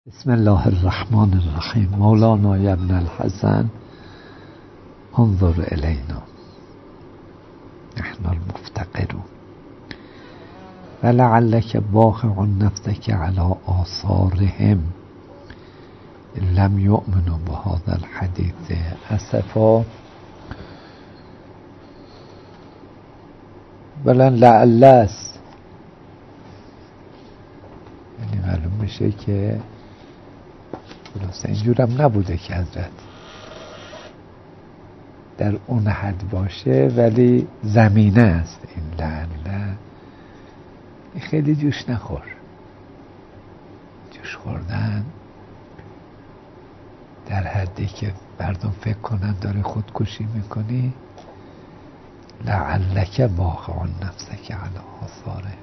بسم الله الرحمن الرحیم. مولانا ابن الحسن انظر الینا نحن المفتقرون ولعلک باخع نفسک علی آثارهم لم یؤمنوا بهذا الحدیث اسفا. بلن لعل است، یعنی معلوم میشه که خلاصه اینجورم نبوده که حضرت در اون حد باشه، ولی زمینه است این لعله. خیلی جوش نخور. جوش خوردن در حدی که مردم فکر کنن داره خودکشی میکنی. لعلک باخع نفسک علی آثاره.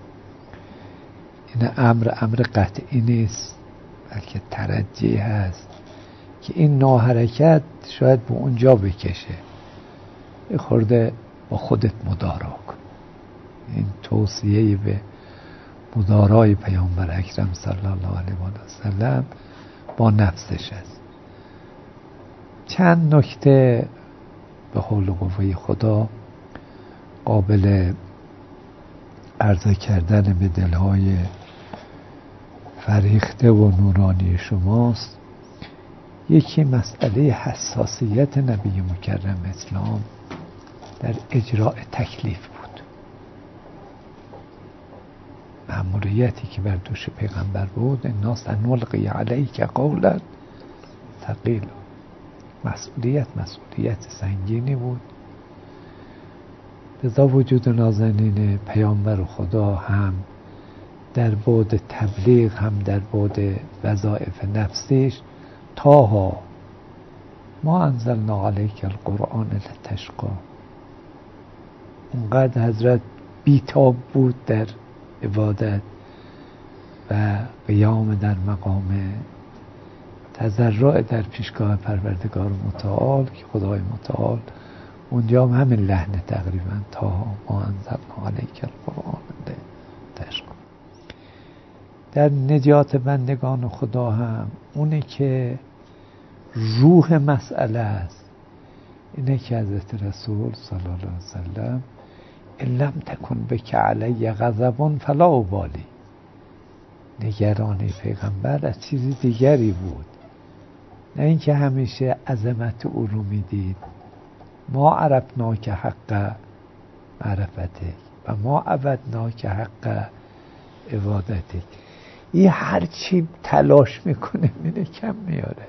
این امر قطعی نیست، بلکه ترجیح هست که این ناحرکت شاید به اونجا بکشه. یه خورده با خودت مدارا کن. این توصیه به مدارای پیامبر اکرم صلی الله علیه و سلم با نفسش است. چند نکته به حول و قوه خدا قابل عرضه کردن به دلهای فریخته و نورانی شماست. یکی مسئله حساسیت نبی مکرم اسلام در اجراء تکلیف بود. مأموریتی که بر دوش پیغمبر بود، الناس نلقی علیک قولا ثقیلا. مسئولیت سنگینی بود. لذا وجود نازنین پیامبر خدا هم در بعد تبلیغ، هم در بعد وظایف نفسیش، تاها ما انزلنا علیک القرآن لتشقی. اونقدر حضرت بیتاب بود در عبادت و قیام در مقام تضرع در پیشگاه پروردگار متعال که خدای متعال اونجا هم همین لحن تقریبا، تاها ما انزلنا علیک القرآن لتشقی. در نجات بندگان خدا هم اونه که روح مسئله است. اینه که حضرت رسول صلی الله علیه وسلم ان لم تکن بک علی غضب فلا ابالی. نگرانی پیغمبر از چیز دیگری بود، نه اینکه همیشه عظمت او رو میدید. ما عرفناک حق معرفتک و ما عبدناک حق عبادتک. این هر چی تلاش میکنه اینه کم میاره.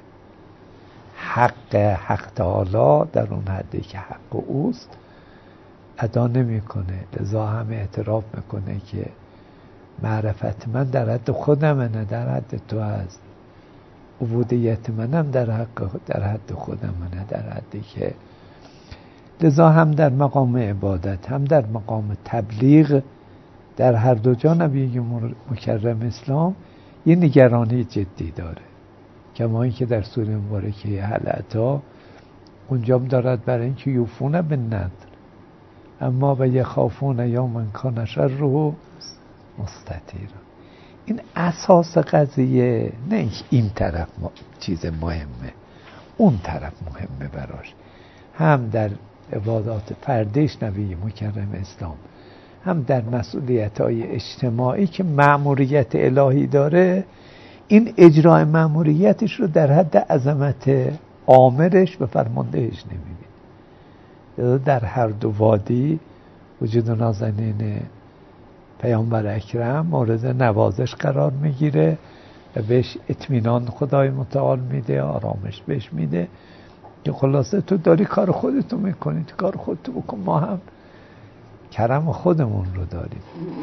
حق تعالی در اون حدی که حق اوست ادا نمیکنه. لذا همه اعتراف میکنه که معرفت من در حد خودمه، نه در حد تو هست. عبودیت منم در حد خودمه، نه در حدی که. لذا هم در مقام عبادت، هم در مقام تبلیغ، در هر دو جا نبی مکرم اسلام یه نگرانی جدی داره. کما این که در سوره مبارکه هل اتی اونجا دارد برای اینکه یوفون بالنذر اما و یخافون یوما کان شره مستطیرا. این اساس قضیه، نه این طرف چیز مهمه، اون طرف مهمه براش. هم در عبادات فردیش نبی مکرم اسلام، هم در مسئولیت‌های اجتماعی که مأموریت الهی داره، این اجرای مأموریتش رو در حد عظمت آمرش و فرماندهش نمی‌بینه. در هر دو وادی وجود نازنین پیامبر اکرم مورد نوازش قرار میگیره و بهش اطمینان خدای متعال میده، آرامش بهش میده که خلاصه تو داری کار خودتو میکنی، تو کار خودتو بکن، ما هم کرم خودمون رو داریم.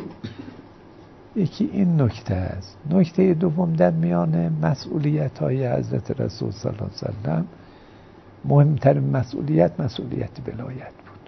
یکی این نکته است. نکته دوم، در میان مسئولیت های حضرت رسول صلی الله علیه وسلم مهمترین مسئولیت ولایت بود.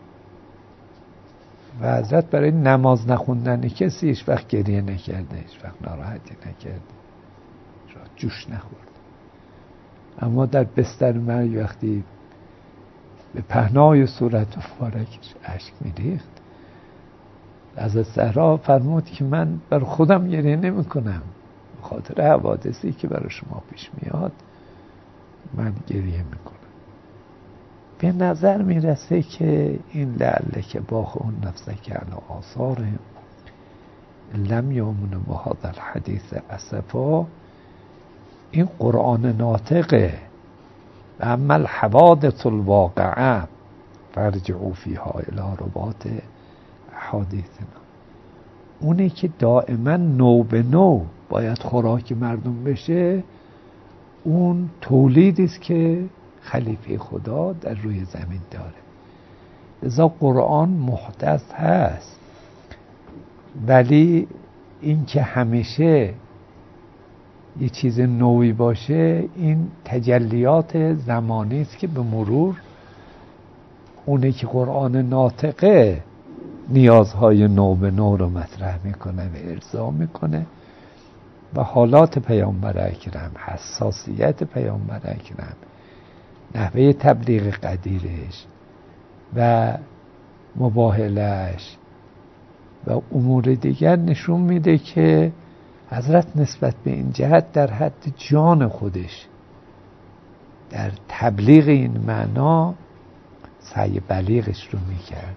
و حضرت برای نماز نخوندن کسی هیچ وقت گریه نکرده، هیچ وقت ناراحتی نکرده، جوش نخورد. اما در بستر مرگ وقتی به پهنای صورت مبارکش اشک میریخت، از زهرا فرمود که من بر خودم گریه نمی کنم، به خاطر حوادثی که برای شما پیش میاد من گریه میکنم. به نظر میرسه که این لعله که باخون نفسک علی آثارهم لم یؤمنوا بهذا الحدیث اسفا، این قرآن ناطقه. و اما الحوادث الواقعه فرجعوا فیها الی رباط احادیثنا، اونه که دائما نو به نو باید خوراک مردم بشه، اون تولیدی است که خلیفه خدا در روی زمین داره. لذا قرآن محدث هست، ولی این که همیشه یه چیز نوعی باشه، این تجلیات زمانی است که به مرور اونه که قرآن ناطقه نیازهای نو به نو رو مطرح میکنه و ارضا میکنه و حالات پیامبر اکرم، حساسیت پیامبر اکرم، نحوه تبلیغ قدیرش و مباهلش و امور دیگر نشون میده که حضرت نسبت به این جهت در حد جان خودش در تبلیغ این معنا سعی بلیغش رو میکرد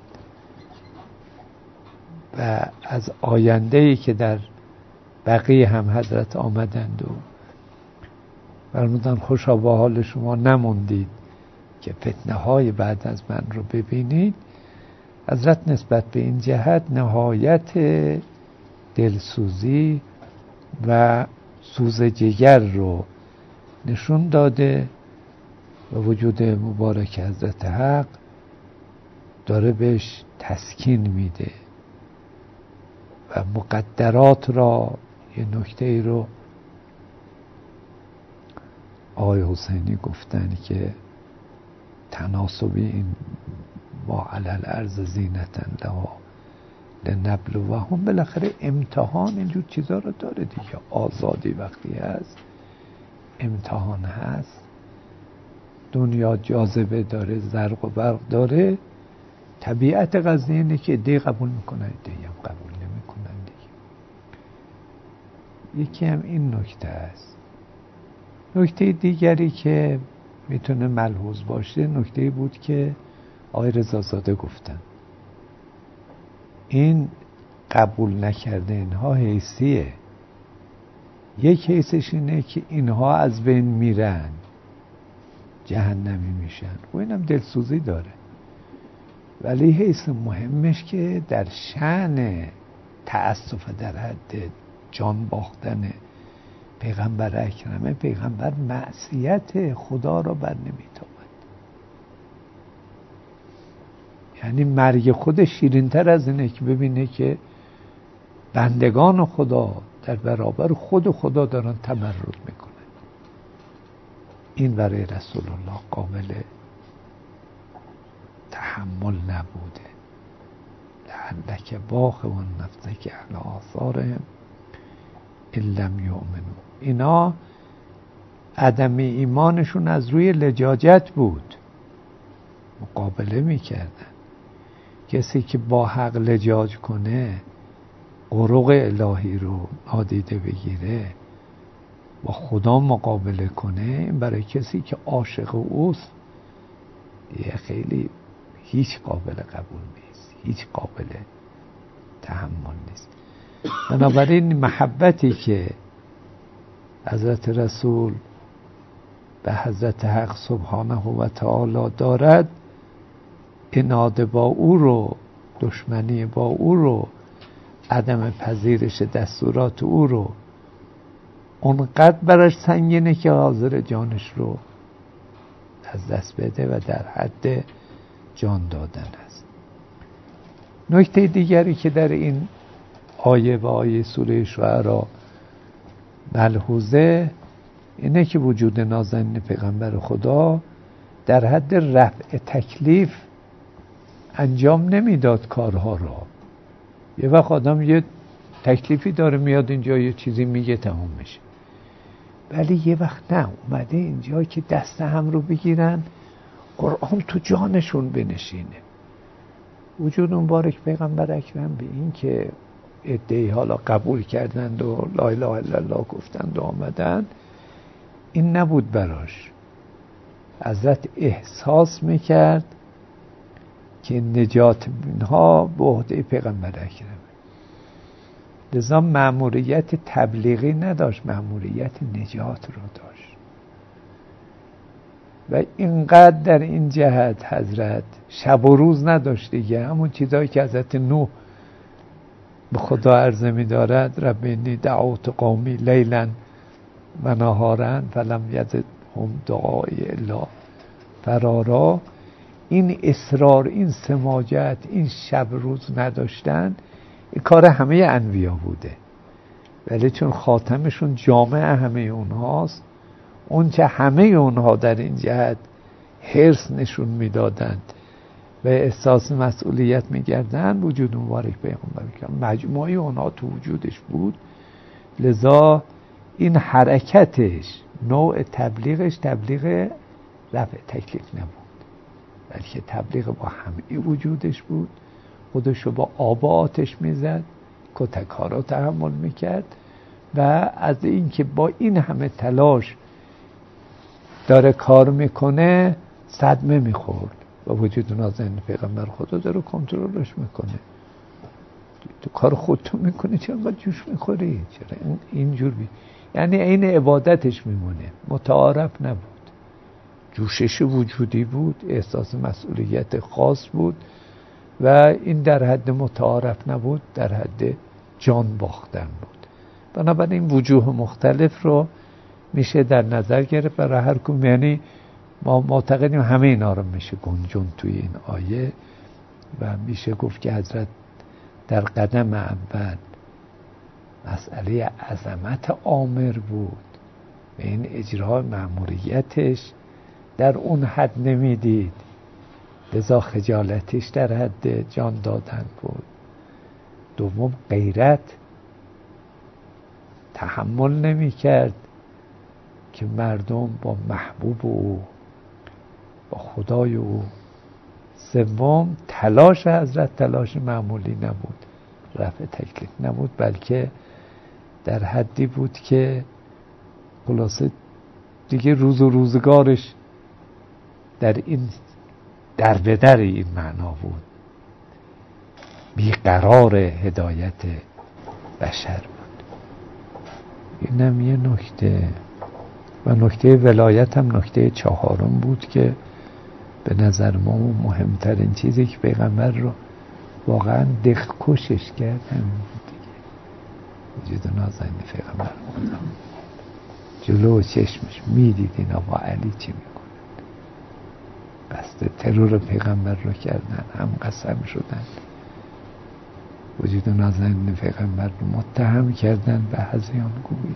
و از آینده‌ای که در بقیه هم حضرت آمدند و فرمودن خوشا با حال شما نموندید که فتنه های بعد از من رو ببینید. حضرت نسبت به این جهت نهایت دلسوزی و سوز جگر رو نشون داده و وجود مبارک حضرت حق داره بهش تسکین میده و مقدرات را. یه نکته ای رو آقای حسینی گفتن که تناسبی این با علل ارز زینتن لها لنبلوهم، بالاخره امتحان اینجور چیزا رو داره دیگه. آزادی وقتی هست، امتحان هست، دنیا جاذبه داره، زرق و برق داره، طبیعت قضیه اینه که عده‌ای قبول میکنن عده‌ای هم قبول نمیکنن دیگه. یکی هم این نکته است. نکته دیگری که میتونه ملحوظ باشه نکته بود که آقای رضازاده گفتن، این قبول نکرده اینها حیثیه. یک حیثش اینه که اینها از بین میرن، جهنمی میشن و اینم دلسوزی داره، ولی حیث مهمش که در شأن تأسف در حد جان باختن پیغمبر اکرمه، پیغمبر معصیت خدا را بر نمیتابد. یعنی مرگ خود شیرین‌تر از اینه که ببینه که بندگان خدا در برابر خود خدا دارن تمرد میکنن. این برای رسول الله قابل تحمل نبوده. لعلک باخع نفسک علی آثارهم ان لم یؤمنوا. اینا عدم ایمانشون از روی لجاجت بود، مقابله میکردن. کسی که با حق لجاج کنه، قرق الهی رو نادیده بگیره، با خدا مقابله کنه، این برای کسی که عاشق اوست یه خیلی هیچ قابل قبول نیست، هیچ قابل تحمل نیست. بنابراین محبتی که حضرت رسول به حضرت حق سبحانه و تعالی دارد، عناد با او رو، دشمنی با او رو، عدم پذیرش دستورات او رو اونقدر براش سنگینه که حاضر جانش رو از دست بده و در حد جان دادن است. نکته دیگری که در این آیه و آیه سوره شعراء ملحوظه اینه که وجود نازنین پیغمبر خدا در حد رفع تکلیف انجام نمیداد کارها را. یه وقت آدم یه تکلیفی داره میاد اینجا یه چیزی میگه تمام میشه، ولی یه وقت نه، اومده اینجا که دست هم رو بگیرن، قرآن تو جانشون بنشینه. وجود مبارک پیغمبر اکرم به این که عده‌ای حالا قبول کردند و لا اله الا الله گفتند و آمدند، این نبود براش. حضرت احساس میکرد که نجات اینها به عهده پیغمبر اکرم، لذا مأموریت تبلیغی نداشت، مأموریت نجات رو داشت. و اینقدر در این جهت حضرت شب و روز نداشت دیگه. همون چیزایی که حضرت نوح به خدا عرضه می دارد رب انی دعوت قومی لیلا و نهارا فلم یزدهم دعایی الا فرارا، این اصرار، این سماجت، این شب روز نداشتن، این کار همه انبیا بوده، ولی چون خاتمشون جامع همه اونهاست، اون که همه اونها در این جهت حرص نشون میدادند و احساس مسئولیت میگردن، وجود مبارک پیغمبر کرد مجموعه اونها تو وجودش بود. لذا این حرکتش، نوع تبلیغش تبلیغ رفع تکلیف نبود، بلکه تبلیغ با همه وجودش بود. خودشو با آب و آتش میزد، کتک ها رو تحمل میکرد و از این که با این همه تلاش داره کار میکنه صدمه میخورد و وجود نازنین پیغمبر خدا داره کنترلش میکنه. تو کار خودتو میکنی، چرا انقدر جوش میخوری؟ چرا اینجور یعنی این عبادتش میمونه، متعارف نبود، جوشش وجودی بود، احساس مسئولیت خاص بود و این در حد متعارف نبود، در حد جان باختن بود. بنابراین وجوه مختلف رو میشه در نظر گرفت برای هر کدوم. یعنی ما معتقدیم همه اینا رو میشه گنجون توی این آیه و میشه گفت که حضرت در قدم اول مسئله عظمت آمر بود و این اجرای مأموریتش در اون حد نمیدید، لذا خجالتش در حد جان دادن بود. دوم غیرت، تحمل نمی کرد که مردم با محبوب او، با خدای او. سوم تلاش حضرت تلاش معمولی نبود، رفع تکلیف نبود، بلکه در حدی بود که خلاصه دیگه روز و روزگارش در این در به در این معنا بود، بیقرار هدایت بشر بود. اینم یه نکته. و نکته ولایت هم نکته چهارم بود که به نظر ما مهمترین چیزی که پیغمبر رو واقعا دلکشش کرد همین بود دیگه. وجود نازنین پیغمبر خدا جلو چشمش میدید اینا با علی چی میکنن، قصد ترور پیغمبر رو کردن، هم قسم شدن، وجود نازنین پیغمبر رو متهم کردن به هذیان گویی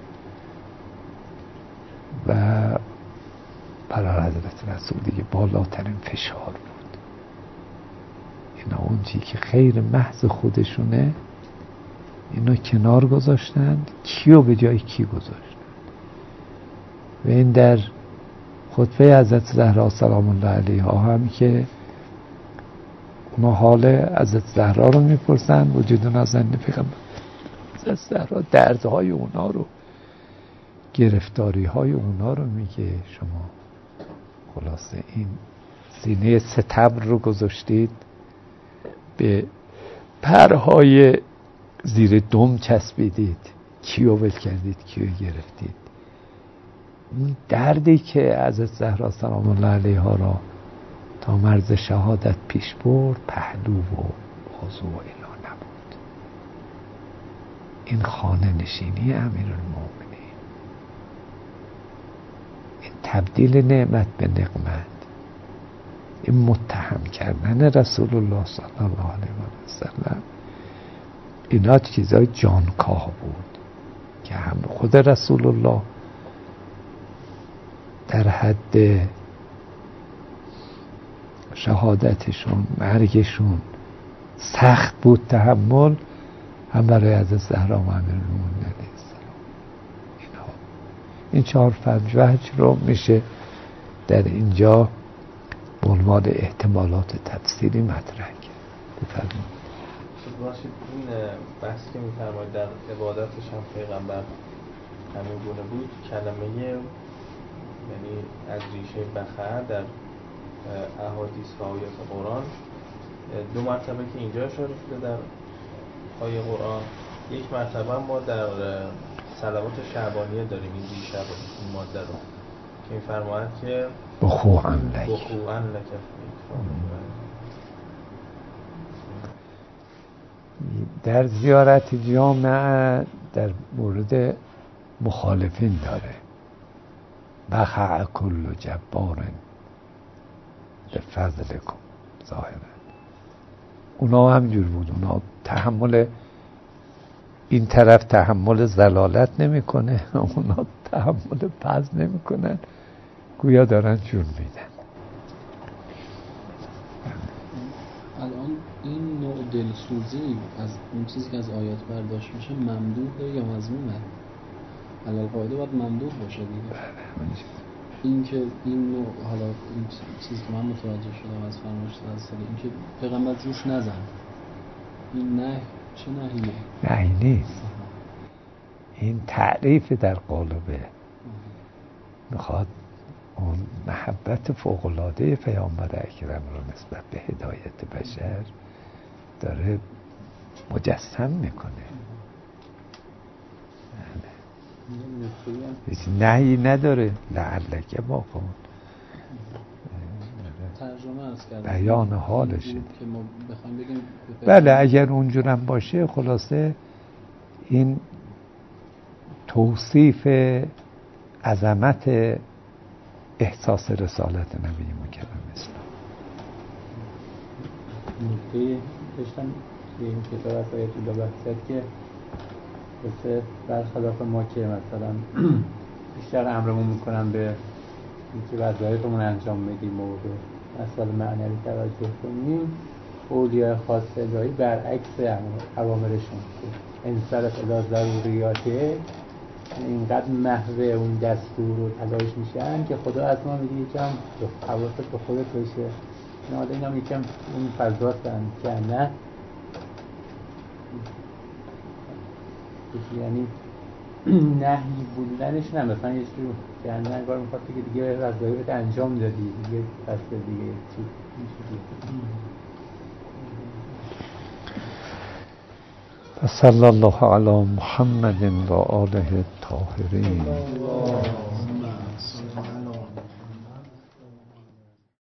و برای حضرت رسول دیگه بالاترین فشار بود. اینا اون چی که خیر محض خودشونه اینا کنار گذاشتند، کیو به جای کی گذاشتند. و این در خطبه حضرت زهرا سلام الله علیها هم که اونا حال حضرت زهرا رو میپرسن، وجود نازنین پیغمبر حضرت زهرا دردهای اونا رو، گرفتاری های اونا رو میگه. شما خلاصه این سینه ستبر رو گذاشتید، به پرهای زیر دم چسبیدید، کیو ول کردید، کیو گرفتید. این دردی که حضرت زهرا سلام الله علیها را تا مرز شهادت پیش برد پهلو و بازو و الا نبود. این خانه نشینی امیرالمومنین، این تبدیل نعمت به نقمت، این متهم کردن رسول الله صلی الله علیه و سلم، اینا چیزای جانکاه بود که هم خود رسول الله در حد شهادتشون، مرگشون سخت بود تحمل، هم برای حضرت زهرا و امیرالمومنین علیه السلام. این 4-5 وجه رو میشه در اینجا به عنوان احتمالات تفسیری مطرح کرد. بفرمایید. باشید این بحثی که می‌فرمایید در عبادتش هم پیغمبر همین گونه بود، کلمه یعنی از ریشه بخر در احادیث و آیات قرآن دو مرتبه که اینجا اشاره شده در آیه قرآن، یک مرتبه ما در صلوات شعبانیه داریم این ریشه رو، این ماده رو که می‌فرماید که بخوعن لک در زیارت جامعه در مورد مخالفین داره بخع کل جبار به فضلکم ظاهرا. اونا همجور بود، اونا تحمل این طرف تحمل زلالت نمیکنه، اونا تحمل پز نمیکنن، گویا دارن جون میدن. الان این نوع دلسوزی از اون چیزی که از آیات برداشت میشه ممدوحه یا مذمومه؟ علل قاعده باید ممدوح باشه دیگه. این که این نوع، حالا این چیزی که من متوجه شدم از فرمایش رسول، این که پیغمبر جوش نزن، این نه چه نهیه؟ نهی نیست، این تعریف در قالبه، میخواد اون محبت فوق‌العاده پیامبر اکرم رو نسبت به هدایت بشر داره مجسم میکنه. هیچ نهی نداره، لعلک با کن ترجمه از کردن بیان حالشه که ما بخوایم بگیم بله اگر اونجورم باشه. خلاصه این توصیف عظمت احساس رسالت نبی مکرم اسلام. نکته داشتم که این کتاب از آیت الله بحثت که مثل برخلاف ما که مثلا بیشتر امرمون میکنن به اینکه وظایفمون انجام بدیم و به مسائل معنوی توجه کنیم، اولیاء خاص الهی برعکس اوامرشون انصرف الی ضروریاته، اینقدر محو اون دستور و تلاش میشن که خدا از ما میگه یکم حواست به خودت باشه. نه این هم یکم اون فضاستن که نه یعنی نهی بودنش نه، مثلا یه چیزی که نه انگار میخواد که دیگه وظایفت انجام دادی دیگه، پس دیگه چی صلی الله علی محمد و آله الطاهرین.